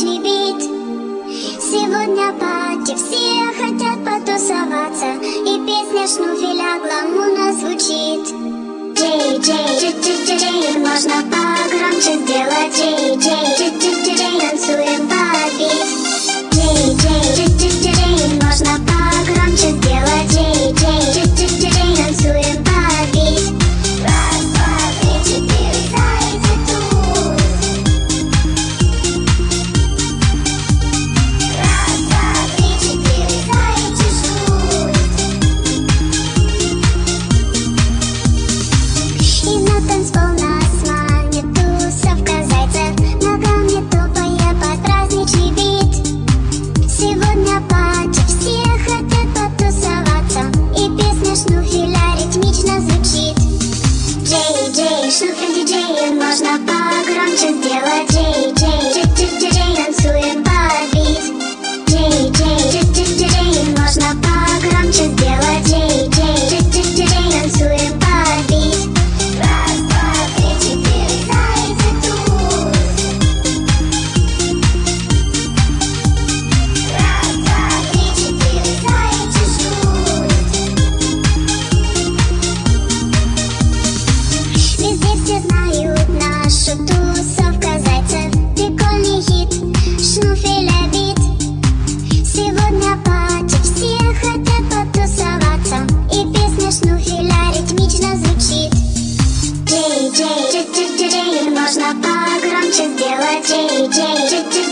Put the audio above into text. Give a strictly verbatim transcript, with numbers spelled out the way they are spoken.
горячий бит. Сегодня пати, все хотят потусоваться, и песня Шнуфеля гламурно звучит. Джей, Джей, Джей, Джей, Джей, можно погромче сделать. Джей, Джей, Джей, Джей, Джей, танцуем под бит. Джей, Джей, Джей, Джей, Джей, можно погромче сделать. Джей, Джей, Джей, Джей, Джей, танцуем под бит. Раз, два, три, четыре, зайцы тут. Раз, два, три, четыре, зайцы ждут. И на танцпол нас манит тусовка зайцев, ногами топая под праздничный бит. Сегодня пати, все хотят потусоваться, и песня Шнуфеля ритмично звучит. Джей, Джей, Шнуфель диджей, можно погромче сделать. Джей, Джей, Джей, Джей, Джей, Джей, танцуем под бит. Джей, Джей, Джей, Джей, Джей, Джей, можно погромче сделать. Джей, Джей, Джей, Джей, Джей, Джей, танцуем под бит. Раз, два, три, четыре, зайцы тут. Раз, два, три, четыре, зайцы ждут. Везде все знают нашу тусовка зайцев. Прикольный хит, Шнуфеля бит. Сегодня пати, все хотят потусоваться, и песня Шнуфеля ритмично звучит. Джей, Джей, Джей, Джей, Джей, можно погромче сделать. Джей, Джей, Джей, Джей,